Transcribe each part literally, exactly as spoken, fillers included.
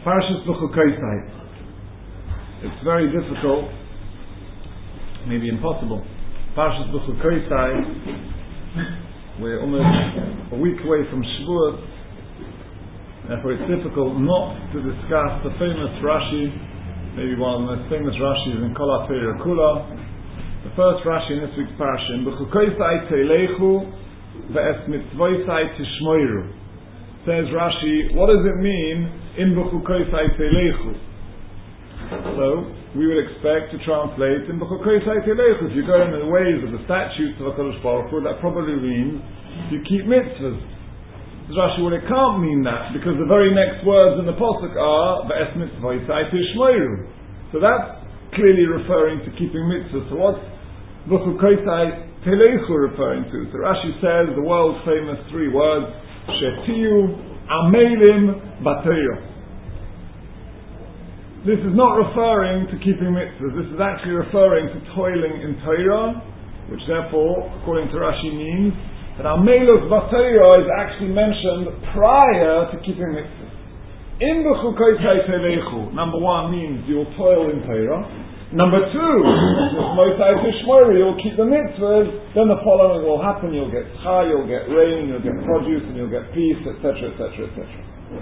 Parshas B'chukotai. It's very difficult, maybe impossible. Parshas B'chukotai, we're almost a week away from Shavuot, therefore it's difficult not to discuss the famous Rashi, maybe one of the most famous Rashis in Kol HaTorah Kula. The first Rashi in this week's Parsha, in B'chukotai teilechu ve'es mitzvoisai tishmoiru. Says Rashi, what does it mean in B'chukotai teilechu? So we would expect to translate in B'chukotai teilechu. If you go in the ways of the statutes of HaKadosh Baruch Hu, that probably means you keep mitzvahs. Says Rashi, well, it can't mean that, because the very next words in the pasuk are ve'es mitzvoisai tishmoiru. So that's clearly referring to keeping mitzvahs. So what's B'chukotai teilechu referring to? So Rashi says the world famous three words, Shetiu Amelim B'Torah. This is not referring to keeping mitzvahs. This is actually referring to toiling in Torah, which therefore, according to Rashi, means that Amelus B'Torah is actually mentioned prior to keeping mitzvahs. In B'chukotai teilechu, number one means you'll toil in Torah. Number two, you'll keep the mitzvahs, then the following will happen, you'll get schar, you'll get rain, you'll get produce, and you'll get peace, et cetera, et cetera, et cetera.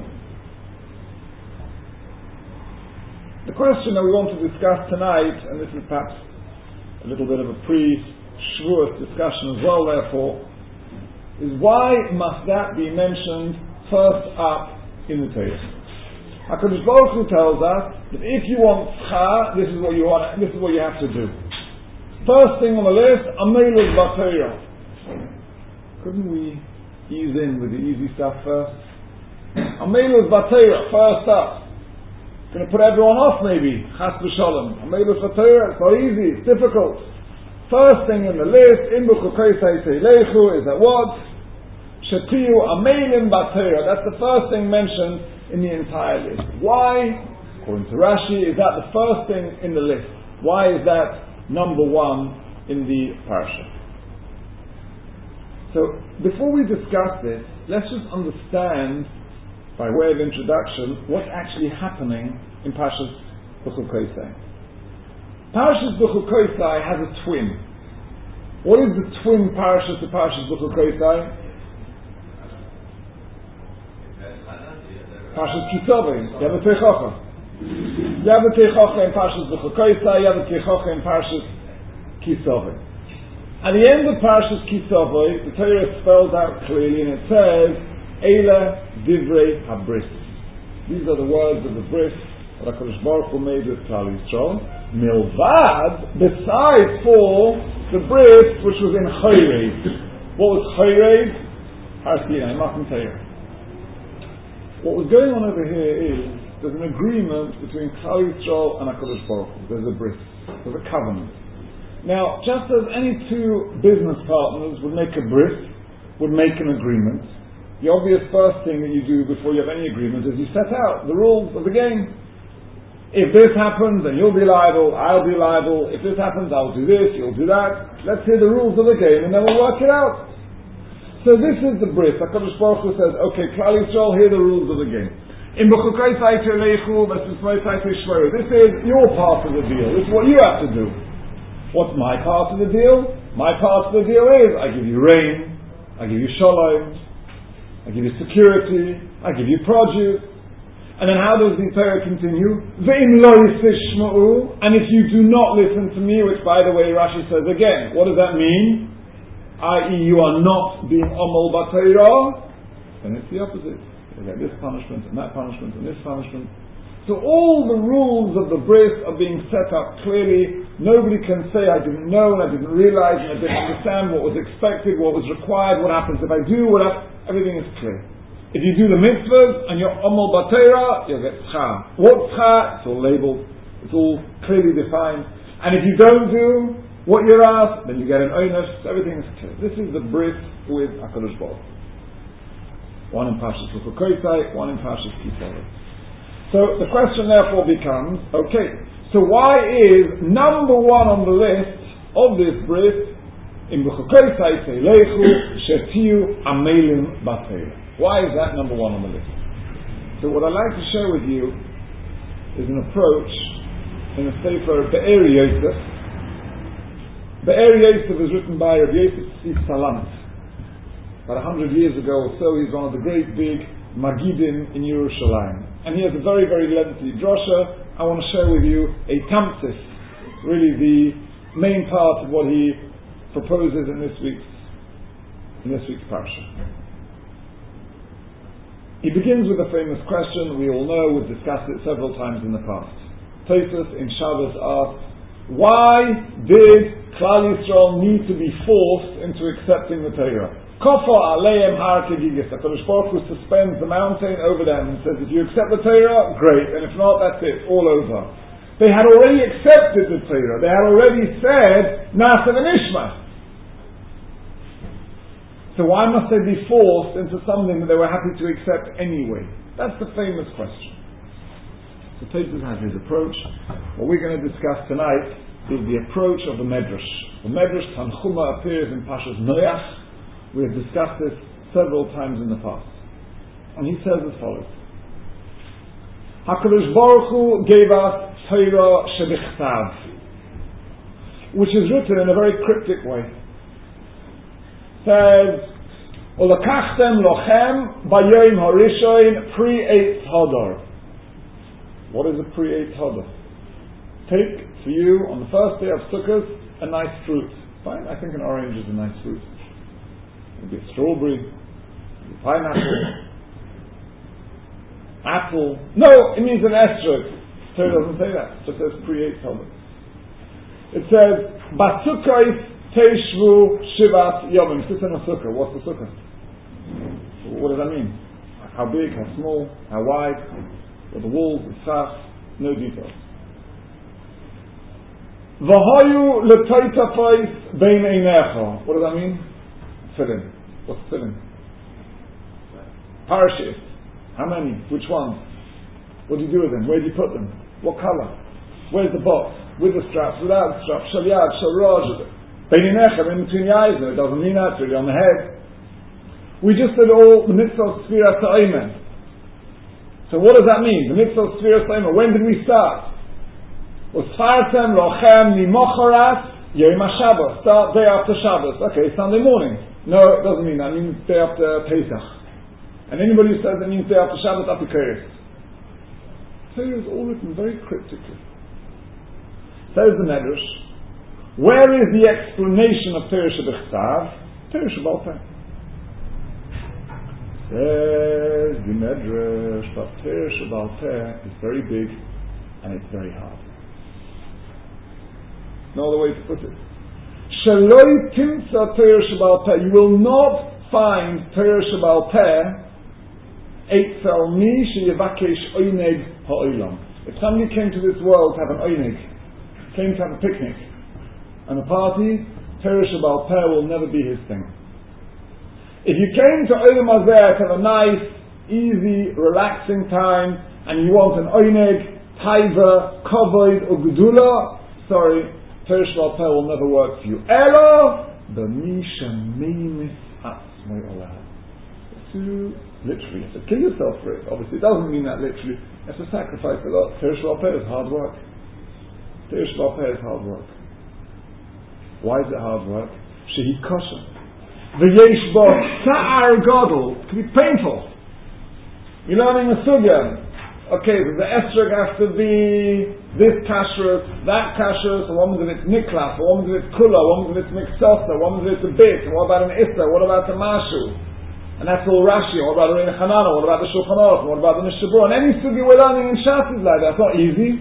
The question that we want to discuss tonight, and this is perhaps a little bit of a pre-Shavuot discussion as well, therefore, is why must that be mentioned first up in the Torah? HaKadosh Baruch Hu tells us that if you want schar, this is what you want. This is what you have to do. First thing on the list, Amelus B'Torah. Couldn't we ease in with the easy stuff first? Amelus B'Torah, first up. Going to put everyone off, maybe. Chas v'shalom. Amelus B'Torah, it's not easy. It's difficult. First thing in the list, in B'chukotai teilechu, is that what? Shetiu Amelim B'Torah. That's the first thing mentioned in the entire list. Why? According to Rashi, is that the first thing in the list? Why is that number one in the parasha? So, before we discuss this, let's just understand, by way of introduction, what's actually happening in Parshas B'chukotai. Parshas B'chukotai has a twin. What is the twin parasha to Parshas B'chukotai? Parshas Kisavim, Yavatei Chocha. Yavatei Chocha in Parshas B'chukotai, Yavatei Chocha in Parshas Kisavim. At the end of Parshas Kisavim, the Torah spells out clearly, and it says, Eila Divrei HaBris. These are the words of the bris that HaKadosh Baruch Hu made with Klal Yisrael. Milvad, besides for the bris which was in Chayreid. What was Chayreid? Har Sinai, Matan Torah. What was going on over here is there's an agreement between Klal Yisrael and HaKadosh Baruch Hu. There's a bris, there's a covenant. Now, just as any two business partners would make a bris, would make an agreement, the obvious first thing that you do before you have any agreement is you set out the rules of the game. If this happens, then you'll be liable, I'll be liable. If this happens, I'll do this, you'll do that. Let's hear the rules of the game and then we'll work it out. So this is the bris. HaKadosh Baruch Hu says, okay, Klal Yisrael, here are the rules of the game. In B'chukotai teilechu ve'esmitzvoisai tishmoiru. This is your part of the deal. This is what you have to do. What's my part of the deal? My part of the deal is, I give you rain, I give you shalom, I give you security, I give you produce. And then how does the Torah continue? Ve'im lo yisishma'u. And if you do not listen to me, which by the way Rashi says again, what does that mean? that is, you are not being omel b'Torah, then it's the opposite. You get this punishment and that punishment and this punishment. So all the rules of the bris are being set up clearly. Nobody can say, I didn't know and I didn't realize and I didn't understand what was expected, what was required, what happens if I do, what happens. Everything is clear. If you do the mitzvahs and you're omel b'Torah, you'll get schar. What schar? It's all labeled. It's all clearly defined. And if you don't do what you're asked, then you get an onus. Everything is clear. This is the bris with HaKadosh Baruch Hu. One in Parshas B'chukotai, one in Parshas Kisavim. So the question therefore becomes, okay, so why is number one on the list of this bris in B'chukotai teilechu shetiu amelim b'Torah? Why is that number one on the list? So what I'd like to share with you is an approach in the Sefer Be'er Yosef. Be'er Yosef is written by Rabbi Yosef Tzvi Salant. About a hundred years ago or so, he's one of the great big Magidim in Yerushalayim. And he has a very, very lengthy drosha. I want to share with you a tamsis, really the main part of what he proposes in this week's in this week's parsha. He begins with a famous question we all know, we've discussed it several times in the past. Tosfos in Shabbos asks, why did Klal Yisrael need to be forced into accepting the Torah? Kofa aleim har kegigis. HaKadosh Baruch Hu suspends the mountain over them and says, if you accept the Torah, great, and if not, that's it, all over. They had already accepted the Torah. They had already said, Nasa v'nishma. So why must they be forced into something that they were happy to accept anyway? That's the famous question. So Tosfos has his approach. What we're going to discuss tonight is the approach of the Medrash. The Medrash Tanchuma appears in Pashas Noach. We have discussed this several times in the past. And he says as follows. HaKadosh Baruch Hu gave us Torah Shebichtav, which is written in a very cryptic way. It says, Ulakachtem lochem bayoim harishoin pri-eitz hadar. What is a pri-eitz hadar? Take for you on the first day of Sukkot a nice fruit. Fine, I think an orange is a nice fruit. Maybe a strawberry, maybe pineapple, apple. No, it means an estrog. Torah doesn't say that. It just says pre-eight Talmud. It says, Basukais Teishvu Shivat Yomim. Sits in a sukkah. What's the sukkah? What does that mean? How big, how small, how wide, what the walls, the saf, no details. V'hoyu l'toitafos bein einecha. What does that mean? Tefillin. What's tefillin? Parashiyos. How many? Which ones? What do you do with them? Where do you put them? What color? Where's the box? With the straps, without the straps? Shal yad, shal raj. Beinechem, in between the eyes. It doesn't mean that, really, on the head. We just did all the mitzvah of Sfiras Ha'omer. So what does that mean? The mitzvah of Sfiras Ha'omer. When did we start? Usfartem lochem mimocharas yom HaShabbos. Start day after Shabbos. Okay, Sunday morning. No, it doesn't mean that. It means day after Pesach. And anybody who says it means day after Shabbos, Apikoris. Torah is all written very cryptically. Says the Medrash, where is the explanation of Torah Shebichtav? Torah Sheba'al Peh. Says the Medrash, but Torah Sheba'al Peh is very big and it's very hard. No other way to put it. Shaloi timsa Torah Sheba'al Peh. You will not find Torah Sheba'al Peh eitzel mi sheyevakesh oineg ha'olam. If somebody came to this world to have an oineg, came to have a picnic and a party, Torah Sheba'al Peh will never be his thing. If you came to Olam Hazeh to have a nice, easy, relaxing time and you want an oineg, taiva, kavod or gedula, sorry, Torah Sheba'al Peh will never work for you. Elo b'misha meimis atzmoi olav. To literally, you have to kill yourself for it. Obviously, it doesn't mean that literally. You have to sacrifice a lot. Torah Sheba'al Peh is hard work. Torah Sheba'al Peh is hard work. Why is it hard work? Shehi kosher. V'yesh bo sa'ar gadol. It can be painful. You're learning a sugya. Okay, so the estrog has to be this kashrut, that kashrut, one of it's niklas, one of it's kula, one of it's miksosa, one of it's a bit, what about an issa, what about a mashu? And that's all Rashi. What about the Reina Chanana? What about the Shulchan Aruch? What about the Mishabur? And any sugi we're learning in Shas is like that. It's not easy.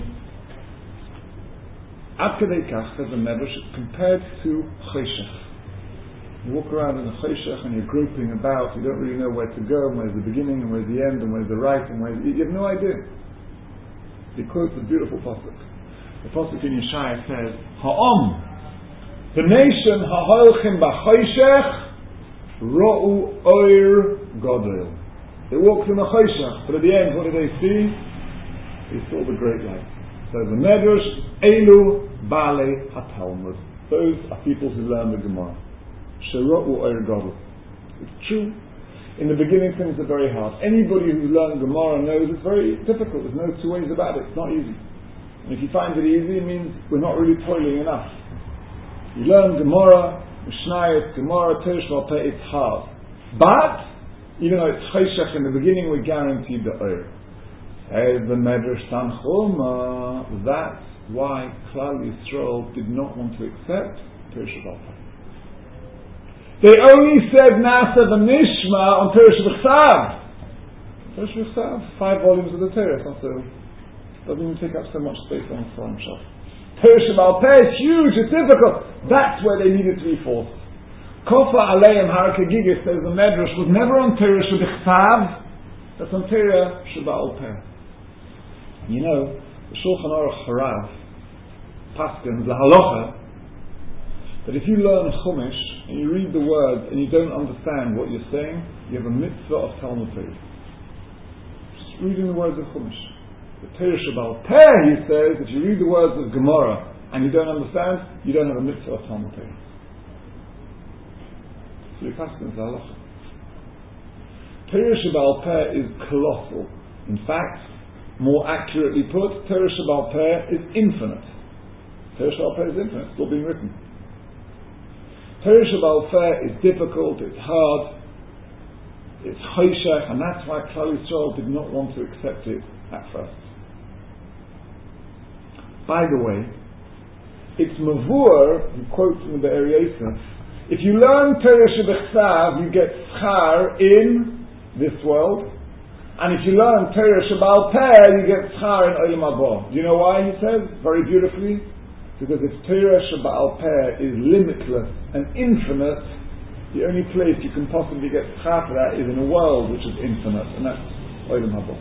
Ad Kedei Kach, says the Medrash, compared to Choshech. You walk around in the Choshech and you're groping about. You don't really know where to go, and where's the beginning, and where's the end, and where's the right, and where's... You have no idea. He quotes a beautiful pasuk. The pasuk in Yeshaya says, Ha'om, the nation ha'holchim b'choshech Ro'u oir gadol. They walked in the choshech, but at the end, what did they see? They saw the great light. So the Medrash, Elu Baalei HaTalmud. Those are people who learn the Gemara. Shero'u oir gadol. It's true. In the beginning, things are very hard. Anybody who's learned Gemara knows it's very difficult. There's no two ways about it. It's not easy. And if you find it easy, it means we're not really toiling enough. You learn Gemara, Mishnayos, Gemara, Teresh Valpeh, it's hard. But, even though it's Cheshach in the beginning, we're guaranteed the Oyer. Says the Medrash Tanchuma, that's why Klal Yisrael did not want to accept Teresh Valpeh. They only said Nasa v'Nishma on Teresh V'Chsav. Teresh V'Chsav, five volumes of the Torah, not so, doesn't even take up so much space on the Forum Shelf. Teresh Valpeh is huge, it's difficult. That's where they needed to be forced. Kofa Aleim Harakagigis, says the Medrash, was never on Teresh V'Chsav, that's on Teresh Valpeh. You know, the Shulchan Aruch Harav, Paskins, the Halacha, that if you learn Chumash and you read the words and you don't understand what you're saying, you have a mitzvah of Talmud Torah. Just reading the words of Chumash. The Torah Shabbal Peh, he says, if you read the words of Gemara and you don't understand, you don't have a mitzvah of Talmud Torah. So your Paskins, the Halacha. Torah Shabbal Peh is colossal. In fact, more accurately put, Torah Shabbal Peh is infinite. Torah Shabbal Peh is infinite, it's still being written. Torah Shabbal Peh is difficult, it's hard, it's Cheshach, and that's why Klal Yisrael did not want to accept it at first. By the way, it's Mavur, who quotes from the Be'er Yosef, if you learn Torah Shebechsav, you get schar in this world, and if you learn Torah Shabbal Peh, you get schar in Olam Haba. Do you know why, he says, very beautifully? Because if Torah Shabbal Peh is limitless and infinite, the only place you can possibly get schar for that is in a world which is infinite, and that's Olam Haba.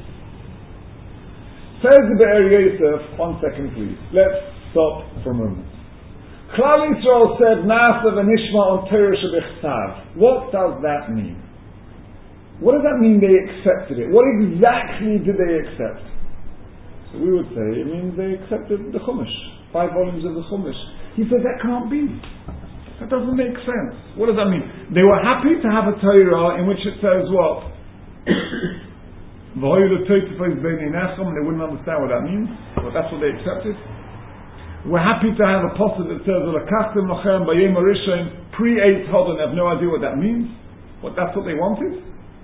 Says the Be'er Yosef, one second please, let's stop for a moment. Klal Yisrael said, Nasa v'Nishma on Torah Shebechsav. What does that mean? What does that mean they accepted it? What exactly did they accept? So we would say it means they accepted the Chumash, five volumes of the Chumash. He said that can't be. That doesn't make sense. What does that mean? They were happy to have a Torah in which it says what? They wouldn't understand what that means, but that's what they accepted. We're happy to have a posture that says pre-eight Hodon, have no idea what that means. What that's what they wanted?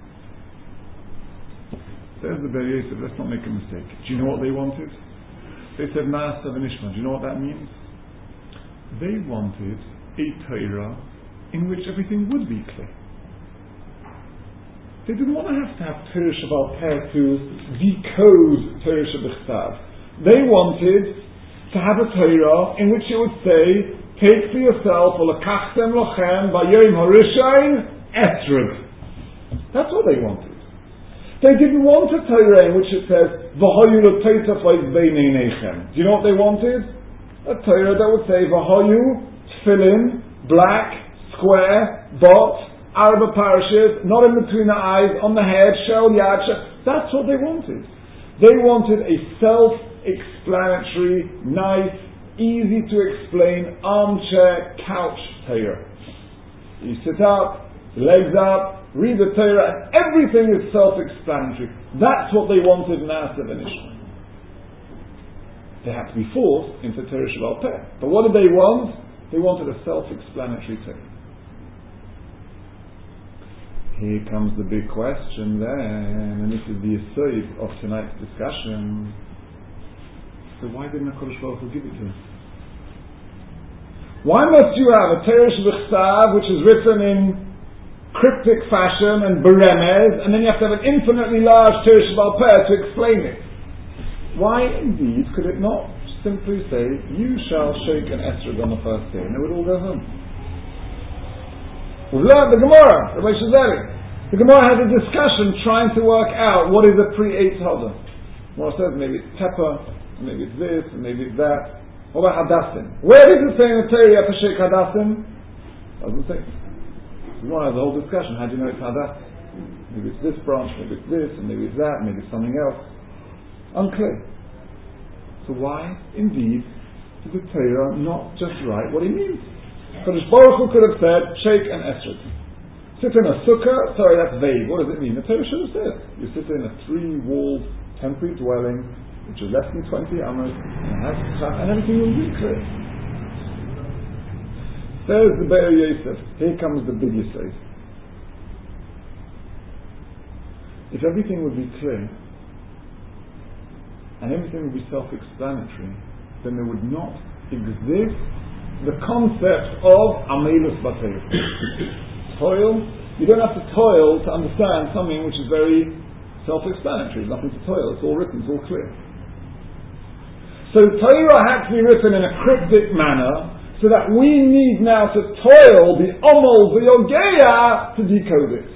There's the Be'er Yosef, let's not make a mistake. Do you know what they wanted? They said Na'asa v'Nishma. Do you know what that means? They wanted a Torah in which everything would be clear. They didn't want to have to have Torah Shabbal Peh to decode Torah Shebechsav. They wanted to have a Torah in which it would say, take for yourself, V'lekachtem lochem b'yom harishon etrog. That's what they wanted. They didn't want a Torah in which it says, V'hoyu l'toitafos beinei neichem. Do you know what they wanted? A Torah that would say, V'hoyu, tefillin, black, square, bot, Arba parashas, not in between the eyes, on the head, shel yad. That's what they wanted. They wanted a self-explanatory, nice, easy to explain, armchair, couch Torah. You sit up, legs up, read the Torah, and everything is self-explanatory. That's what they wanted in Na'aseh v'Nishma. They had to be forced into Torah Shabbal Peh. But what did they want? They wanted a self-explanatory Torah. Here comes the big question then, and this is the aside of tonight's discussion. So why didn't HaKadosh Baruch Hu give it to us? Why must you have a Torah Shebechsav which is written in cryptic fashion and beremez, and then you have to have an infinitely large Torah Shabbal Peh to explain it? Why indeed could it not simply say, you shall shake an esrog on the first day, and they would all go home? We've learned the Gemara, Rabbi Shazari. The Gemara has a discussion trying to work out what is a pre-eight Hodon. Gemara says maybe it's pepper, maybe it's this, and maybe it's that. What about Hadassim? Where is it saying in the Torah you have to shake Hadassim? Doesn't say. The Gemara has a whole discussion. How do you know it's Hadassim? Maybe it's this branch, maybe it's this, and maybe it's that, maybe it's something else. Unclear. So why, indeed, did the Torah not just write what it means? Kadosh Baruch Hu could have said, shake an esrog. Sit in a sukkah, sorry, that's vague. What does it mean? The Torah should have said, you sit in a three-walled temporary dwelling, which is less than twenty amos, and has and everything will be clear. There's the Be'er Yosef. Here comes the big Yisrael. If everything would be clear, and everything would be self-explanatory, then there would not exist the concept of Amelus Batei. Toil, you don't have to toil to understand something which is very self-explanatory. There's nothing to toil, it's all written, it's all clear. So Torah had to be written in a cryptic manner, so that we need now to toil the Omol, the Yogeya, to decode it.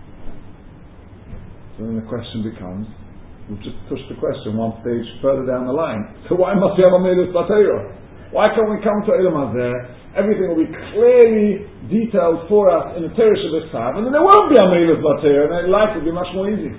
So then the question becomes, we'll just push the question one stage further down the line. So why must we have Amelus Batei? Why can't we come to Elam Hazeh? Everything will be clearly detailed for us in the Torah Shabbat, and then there won't be Amelus Batei, and then life will be much more easy.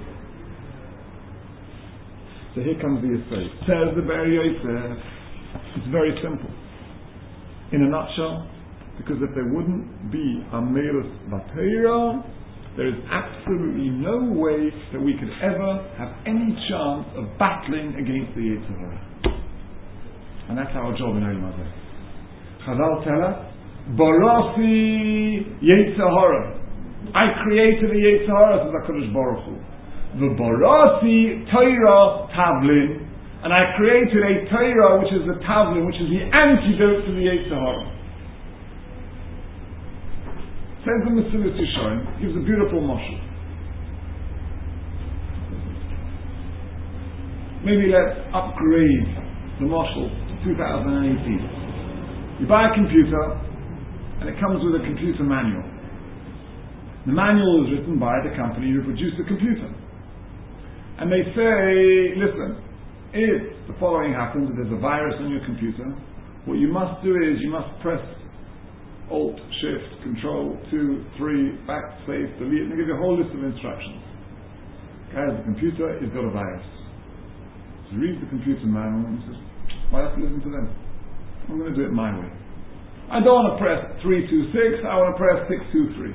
So here comes the Yisrael. Says the Be'er Yosef, it's very simple. In a nutshell, because if there wouldn't be Amelus Batei, there is absolutely no way that we could ever have any chance of battling against the Yetzer Hara. And that's our job in Olam Hazeh. Chazal tell us, Barasi Yetzer Hara. I created the Yetzer Hara, says HaKadosh Baruch Hu. The Barasi Torah Tavlin, and I created a Torah which is the Tavlin, which is the antidote to the Yetzer Hara. Says the Mesilas Yesharim, gives a beautiful mashal. Maybe let's upgrade the mashal to two thousand eighteen. You buy a computer, and it comes with a computer manual. The manual is written by the company who produced the computer. And they say, listen, if the following happens, if there's a virus on your computer, what you must do is you must press Alt, Shift, Control, two, three, backspace, delete, and they give you a whole list of instructions. Guys, the computer has got a virus. So he reads the computer manual and says, why don't you listen to them? I'm going to do it my way. I don't want to press three two six, I want to press six two three.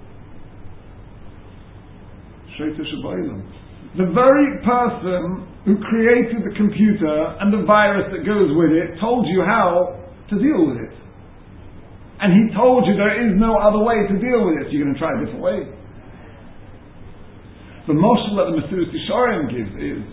Sheita Shabba'ilam. The very person who created the computer and the virus that goes with it told you how to deal with it. And he told you there is no other way to deal with it. You're going to try a different way. The mashal that the Mesilas Yesharim gives is,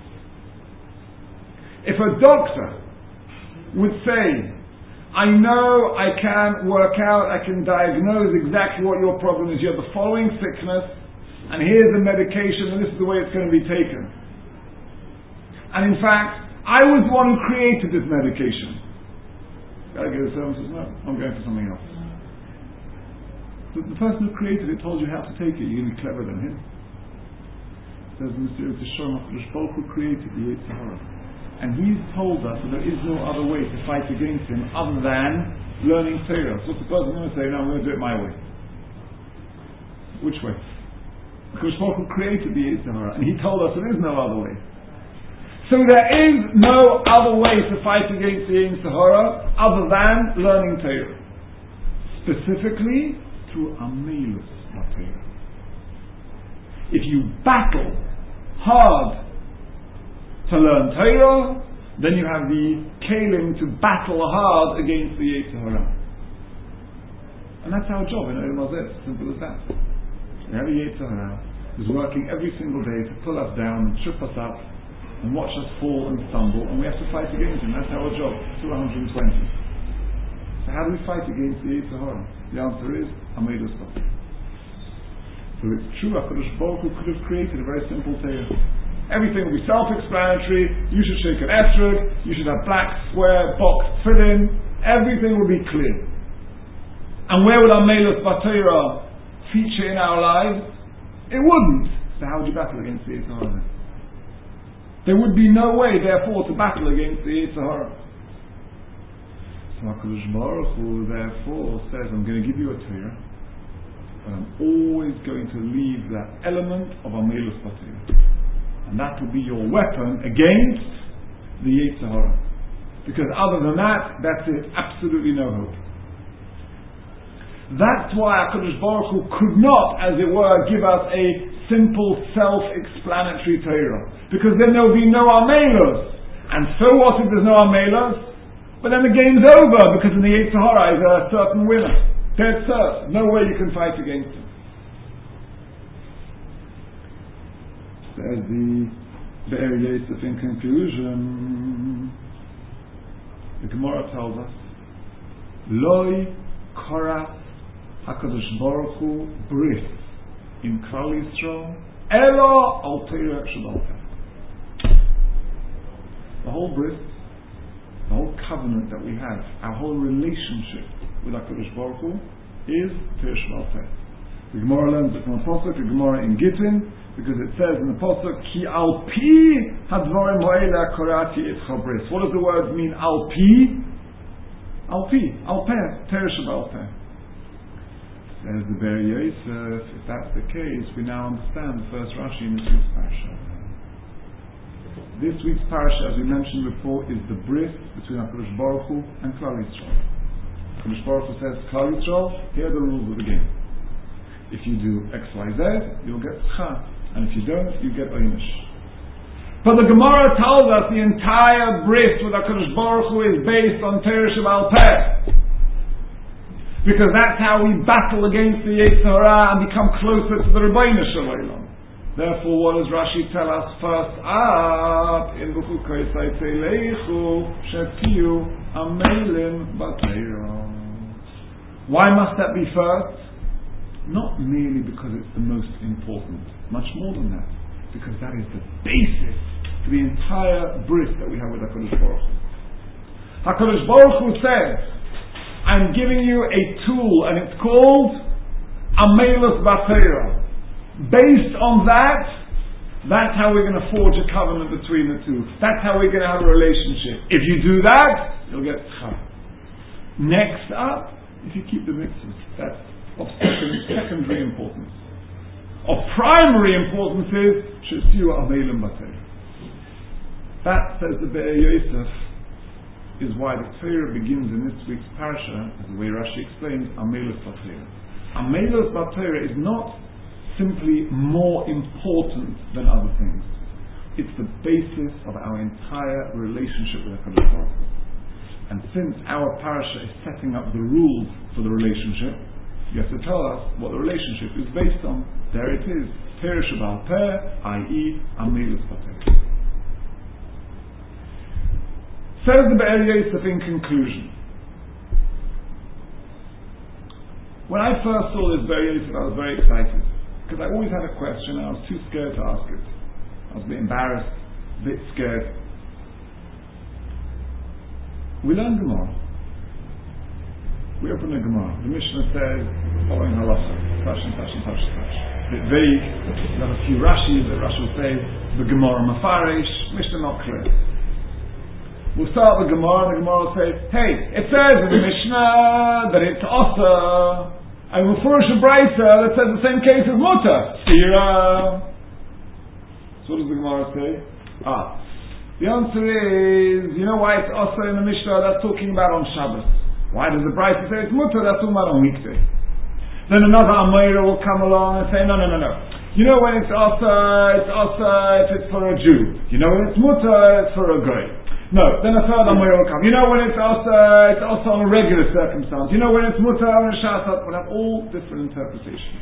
if a doctor would say, I know I can work out, I can diagnose exactly what your problem is. You have the following sickness, and here's the medication, and this is the way it's going to be taken. And in fact, I was the one who created this medication. The guy goes home and says, no, I'm going for something else. So the person who created it told you how to take it. You're going to be cleverer than him. Says the Mesilas Yesharim, HaKadosh Baruch Hu created the Yetzer Hara. And he's told us that there is no other way to fight against him other than learning Torah. So what's the person going to say, no, I'm going to do it my way? Which way? Because Baruch Hu created the Yetzer Hara, and he told us there is no other way. So there is no other way to fight against the Yetzer Hara other than learning Torah. Specifically, through Amelus Batei. If you battle hard to learn Torah, then you have the kelim to battle hard against the Yetzer Hara. And that's our job in Olam Hazeh, simple as that. We have a Yetzer Hara who's working every single day to pull us down and trip us up and watch us fall and stumble, and we have to fight against him. That's our job, two hundred twenty. So how do we fight against the Yetzer Hara? The answer is Amelus Batei. So it's true, HaKadosh Baruch Hu could have created a very simple Torah. Everything will be self-explanatory. You should shake an esrog. You should have black, square, box, tefillin. Everything will be clear. And where would Amelus Batei feature in our lives? It wouldn't. So how would you battle against the Yetzer Hara? There would be no way, therefore, to battle against the Yetzer Hara. So HaKadosh Baruch Hu, therefore, says, I'm going to give you a Torah, but I'm always going to leave that element of Amelus Batei. And that will be your weapon against the Yetzer Hara. Because other than that, that's it. Absolutely no hope. That's why HaKadosh Baruch Hu could not, as it were, give us a simple, self-explanatory Torah. Because then there will be no Amelos. And so what if there's no Amelos? But then the game's over, because in the Yetzer Hara is a certain winner. Dead cert. No way you can fight against him. Says the Be'er Yosef in conclusion. The Gemara tells us, Loi Koras HaKadosh Baruch Hu Bris in Klal Yisrael Elo Al Torah Sheba'al Peh. The whole bris, the whole covenant that we have, our whole relationship with HaKadosh Baruch Hu is Torah Sheba'al Peh. The Gemara learns it from a Pasuk, the Gemara in Gittin, because it says in the Pasuk, Ki Al Pi Hadvarim Ha'ela Korati Etcha Bris. What does the word mean, Al Pi? Al Pi, Al Peh, Torah Sheba'al Peh. Says the Be'er Yosef, if that's the case, we now understand the first Rashi in this week's parasha. This week's parasha, as we mentioned before, is the bris between HaKadosh Baruch Hu and Klal Yisrael. HaKadosh Baruch Hu says, Klal Yisrael, here are the rules of the game. If you do X, Y, Z, you'll get Tzcha, and if you don't, you get Oynish. But the Gemara tells us the entire bris with HaKadosh Baruch Hu is based on Torah Sheba'al Peh. Because that's how we battle against the Yetzer Hara and become closer to the Rebbeinu Shalom. Therefore, what does Rashi tell us first up? In B'chukei Saitei Leichu Shetiu Amelim B'Torah. Why must that be first? Not merely because it's the most important, much more than that. Because that is the basis for the entire bris that we have with HaKadosh Baruch Hu. HaKadosh Baruch Hu says, I'm giving you a tool, and it's called Amelos B'Torah. Based on that, that's how we're going to forge a covenant between the two. That's how we're going to have a relationship. If you do that, you'll get Tzcha. Next up, if you keep the mitzvahs, that's of second, secondary importance. Of primary importance is Shesiu Amelim B'Torah. That, says the Be'er Yosef, is why the Torah begins in this week's parasha, as the way Rashi explains, Amelos B'Torah. Amelos B'Torah is not simply more important than other things. It's the basis of our entire relationship with HaKadosh Baruch Hu. And since our parasha is setting up the rules for the relationship, you have to tell us what the relationship is based on. There it is, Torah Sheba'al Peh, that is, Amelos B'Torah. Says the Be'er Yosef in conclusion. When I first saw this Be'er Yosef, I was very excited. Because I always had a question and I was too scared to ask it. I was a bit embarrassed, a bit scared. We learn Gemara. We open the Gemara. The Mishnah says, following halacha, tash and tash and tash and tash. A bit vague. We have a few Rashis that Rashi will say, the Gemara Mafarish, Mishnah not clear. We'll start with Gemara, and the Gemara will say, hey, it says in the Mishnah that it's Asa, and we'll furnish a Braisa that says the same case as Mutter. Stira. So what does the Gemara say? Ah. The answer is, you know why it's Asa in the Mishnah? That's talking about on Shabbos. Why does the Braisa say it's Mutter? That's talking about on weekday. Then another Amayra will come along and say, no, no, no, no. You know when it's Asa, it's Asa if it's for a Jew. You know when it's Mutter, it's for a Goy. No, then a third Amayra will come. You know when it's also, it's also on a regular circumstance. You know when it's Mutter and Shasat. We'll have all different interpretations.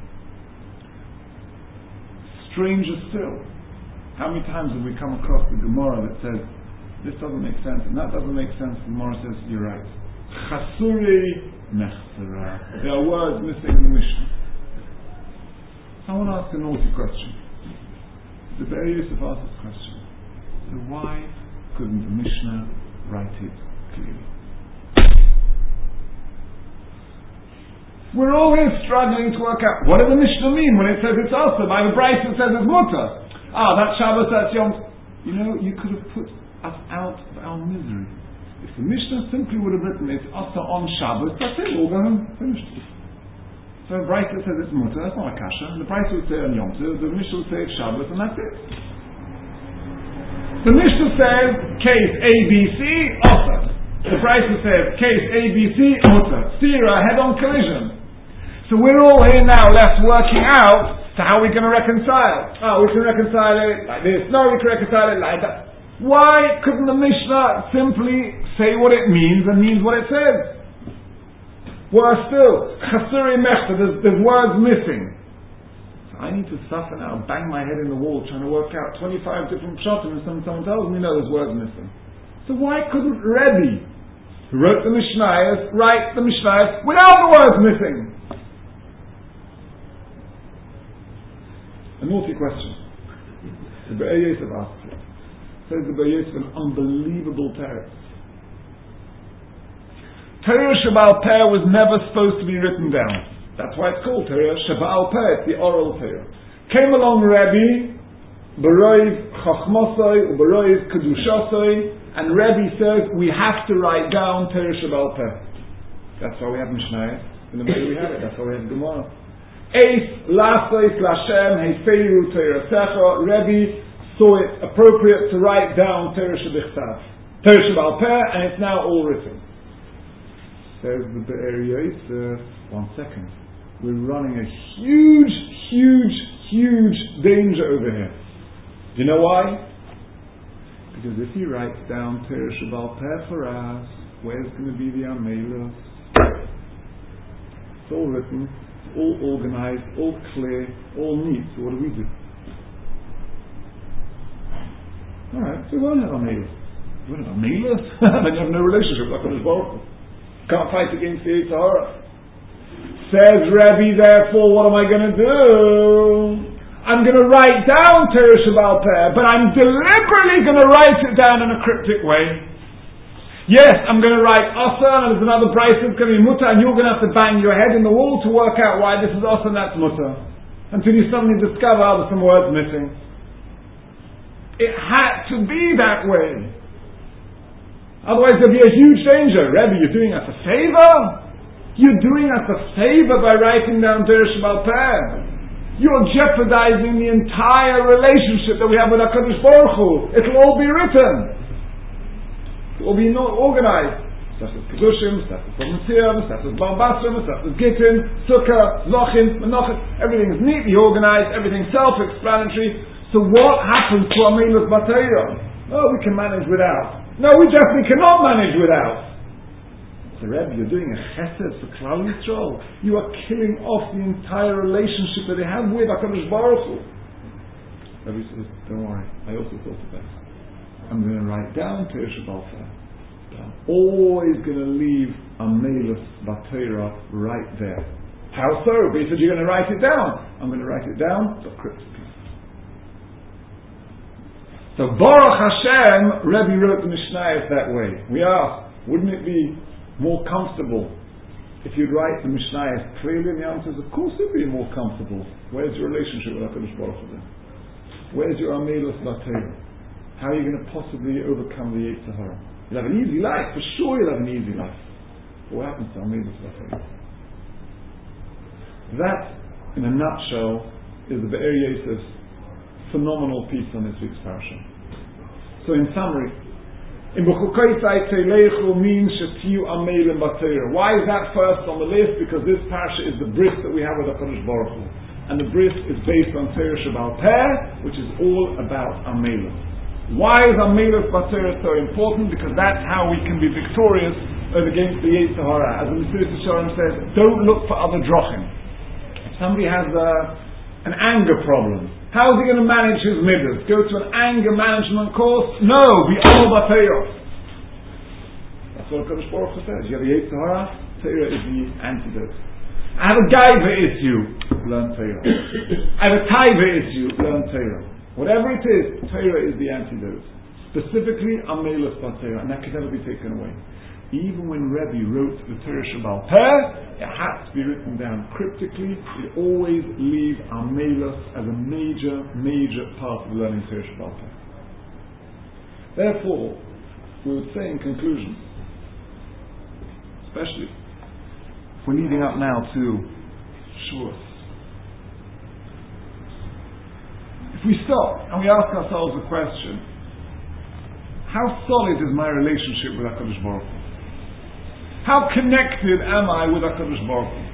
Stranger still, how many times have we come across the Gemara that says, this doesn't make sense and that doesn't make sense? The Gemara says, you're right. Chasuri mechzera. There are words missing in the Mishnah. I want to ask a naughty question. The Be'er Yosef asked this question. So why couldn't the Mishnah write it clearly? We're always struggling to work out what does the Mishnah mean when it says it's Asa. By the Braisa it says it's Mutter. Ah, that's Shabbos, that's Yom. You know, you could have put us out of our misery. If the Mishnah simply would have written it's Asa on Shabbos, that's it, we'll go home, finished. So the Braisa says it's Mutter, that's not a kasha. The Braisa would say on Yom Tov, the Mishnah would say it's Shabbos, and that's it. The Mishnah says, case A, B, C, Asa. The Brisa says, case A, B, C, mutter. Stira, head-on collision. So we're all here now left working out to how we're going to reconcile. Oh, we can reconcile it like this. No, we can reconcile it like that. Why couldn't the Mishnah simply say what it means and means what it says? Worse still, chasuri mechta, there's, there's words missing. So I need to suffer now, bang my head in the wall trying to work out twenty-five different pshatim and someone, someone tells me no, there's words missing. So why couldn't Rebbe, who wrote the Mishnayos, write the Mishnayos without the words missing? A naughty question. The Be'er Yosef asked it. Says the Be'er Yosef an unbelievable teretz. Torah Shabbal Peh was never supposed to be written down. That's why it's called Torah Shabbal Peh. It's the oral Torah. Came along Rebbe, Beroiv Chachmosoi, Beroiv Kedushosoi, and Rebbe says we have to write down Torah Shabbal Peh. That's why we have Mishnayos. In the way we have it. That's why we have Gemara. Eis Lasois Lashem Hefeiru Torah Secha. Rebbe saw it appropriate to write down Torah Shabbichtav, Torah Shabbal Peh, and it's now all written. Says the Be'er Yosef, one second. We're running a huge, huge, huge danger over here. Do you know why? Because if he writes down Torah Shabbal Peh for us, where's going to be the Amelos? It's all written, it's all organized, all clear, all neat. So what do we do? Alright, so we won't have Amelos. We won't have Amelos? Then you have no relationship with HaKadosh Baruch Hu. Can't fight against the Yetzer Hara. Says Rebbe, therefore, what am I going to do? I'm going to write down Torah Shabbal Peh, but I'm deliberately going to write it down in a cryptic way. Yes, I'm going to write Asa, and there's another Brisa that's going to be Mutter, and you're going to have to bang your head in the wall to work out why this is Asa and that's Mutter. Until you suddenly discover oh, there's some words missing. It had to be that way. Otherwise there'll be a huge danger. Rebbe, you're doing us a favor? You're doing us a favor by writing down Torah Shabbal Peh. You're jeopardizing the entire relationship that we have with HaKadosh Baruch Hu. It'll all be written. It will be not organized. Sefes Kedushim, Sefes Bamasiam, Sefes Bambasrim, Sefes Gittin, Sukkah, Zochim, Menochet. Everything's neatly organized, everything's self-explanatory. So what happens to Amelos Batayah? Oh, we can manage without. No, we definitely cannot manage without. So Rebbe, you're doing a chesed for Klal Yisrael. You are killing off the entire relationship that they have with HaKadosh Baruch Hu. Rebbe says, don't worry, I also thought of that. I'm going to write down Torah Shabbal Peh, but I'm always going to leave Amelos Batayah right there. How so? But he said, you're going to write it down. I'm going to write it down, but cryptically. So Baruch Hashem, Rebbe wrote the Mishnayos that way. We asked, wouldn't it be more comfortable if you'd write the Mishnayos clearly? And the answer is, of course it would be more comfortable. Where's your relationship with HaKadosh Baruch Hu then? Where's your Amelos Batayah? How are you going to possibly overcome the Yetzer Hara? You'll have an easy life, for sure you'll have an easy life. But what happens to Amelos Batayah? That, in a nutshell, is the Be'er Yosef's phenomenal piece on this week's parasha. So in summary, in B'chukotai Teilechu means Shetiu Amelim Batayah. Why is that first on the list? Because this parasha is the bris that we have with HaKadosh Baruch Hu. And the bris is based on Torah Shabbal Peh, which is all about Amelim. Why is Amelos Batayah so important? Because that's how we can be victorious against the Yetzer Hara. As the Mesilas Yesharim says, don't look for other drochim. If somebody has a, an anger problem, how is he going to manage his midas? Go to an anger management course? No, be all Batayah. That's what Kadosh Baruch Hu says. You have a Yetzer Hara, Torah is the antidote. I have a Gaiva issue, learn Torah. I have a Taiva issue, learn Torah. Whatever it is, Torah is the antidote. Specifically, Amelos Batayah, and that can never be taken away. Even when Rebbe wrote the Torah Shabbal Peh, it had to be written down cryptically. It always leaves Amelos as a major, major part of learning Torah Shabbal Peh. Therefore, we would say in conclusion, especially if we're leading up now to Shavuos, if we stop and we ask ourselves the question, how solid is my relationship with HaKadosh Baruch Hu? How connected am I with HaKadosh Baruch Hu?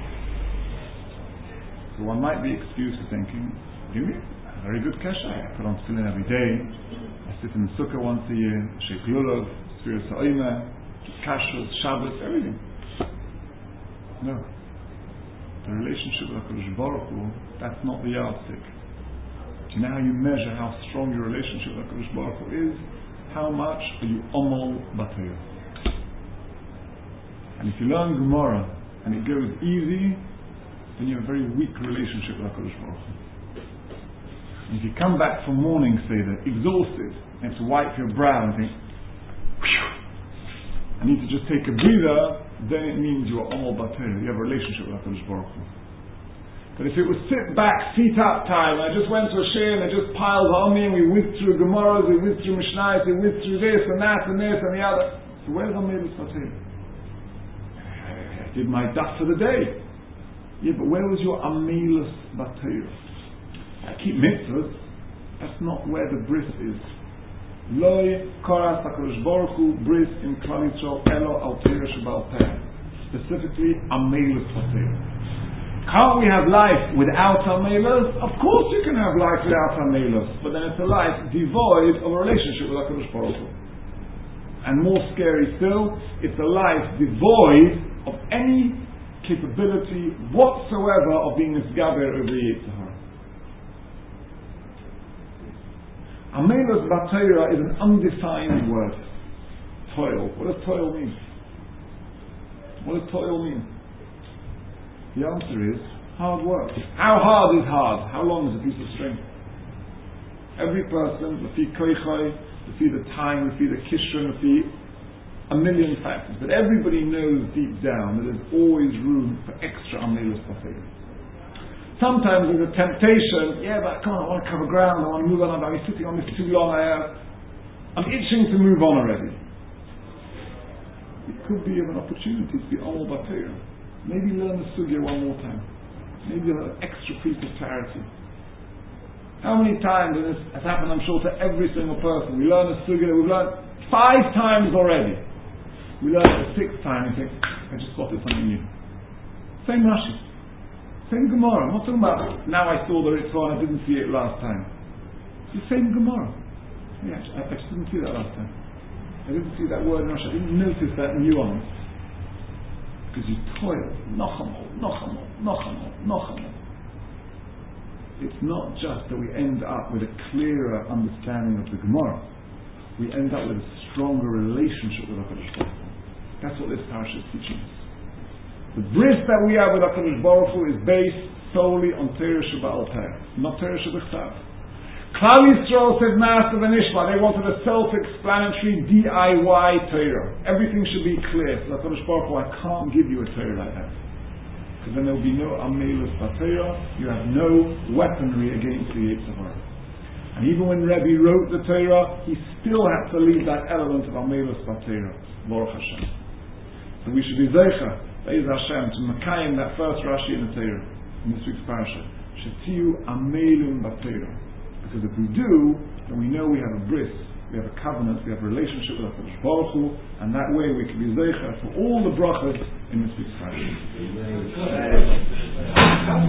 So one might be excused for thinking, what do you mean? A very good kesher. I put on tefillin every day. I sit in the sukkah once a year. Shek Lulav, Sfiras Ha'omer, Kashrut, Shabbos, everything. No. The relationship with HaKadosh Baruch Hu, that's not the yardstick. Do you know how you measure how strong your relationship with HaKadosh Baruch Hu is? How much are you omol b'Torah? And if you learn Gemara and it goes easy, then you have a very weak relationship with HaKadosh Baruch Hu. And if you come back from morning Seder, exhausted, and have to wipe your brow and think, phew, I need to just take a breather, then it means you are omol b'Torah. You have a relationship with HaKadosh Baruch Hu. But if it was sit back, seat up time, I just went to a shir and I just piled on me and we whizzed through Gemaras, we whizzed through Mishnayos, we whizzed through this and that and this and the other. So where's Amelus B'Torah? I did my daf for the day. Yeah, but where was your Amelus B'Torah? I keep mitzvahs. That's not where the bris is. Loi koras HaKadosh Baruch Hu bris in Klal Yisrael elo al Torah sheba'al peh. Specifically, Amelus B'Torah. Can't we have life without Amelus? Of course you can have life without Amelus, but then it's a life devoid of a relationship with HaKadosh Baruch Hu. And more scary still, it's a life devoid of any capability whatsoever of being misgaber over the Yetzer Hara. Amelus B'Torah is an undefined word. Toil. What does toil mean? What does toil mean? The answer is hard work. How hard is hard? How long is a piece of string? Every person, lefi koichai, lefi the time, lefi the kishron, lefi a million factors. But everybody knows deep down that there's always room for extra amelus b'Torah. Sometimes there's a temptation, yeah, but come on, I want to cover ground, I want to move on, I've been sitting on this too long, I, uh, I'm itching to move on already. It could be an opportunity to be omol b'Torah. Maybe learn the sugya one more time. Maybe you'll have an extra piece of clarity. How many times, and this has happened I'm sure to every single person, we learn a sugya that we've learned five times already. We learn it the sixth time and think, I just spotted something new. Same Rashi. Same Gemara. I'm not talking about, now I saw the Ritzvah and I didn't see it last time. It's the same Gemara. Yeah, I, I just didn't see that last time. I didn't see that word in Rashi. I didn't notice that nuance. Because you toil, nochamol, nochamol, nochamol, nochamol. It's not just that we end up with a clearer understanding of the Gemara. We end up with a stronger relationship with HaKadosh Baruch Hu. That's what this parasha is teaching us. The bris that we have with HaKadosh Baruch Hu is based solely on Torah Sheba'al Peh, not Torah Shebechtav. Klal Yisrael said Master V'Nishma. They wanted a self-explanatory D I Y Torah. Everything should be clear. So HaKadosh Baruch Hu, I can't give you a Torah like that. Because then there will be no Amelus B'Torah. You have no weaponry against the Yetzer Hara. And even when Rebbe wrote the Torah, he still had to leave that element of Amelus B'Torah. Baruch Hashem. So we should be Zeicha, Be'ez Hashem, to Makayim, that first Rashi in the Torah, in this week's parasha. Shetiu Amelum B'Torah. Because if we do, then we know we have a bris, we have a covenant, we have a relationship with HaKadosh Baruch Hu, and that way we can be zeicha for all the brachas in this week's parasha.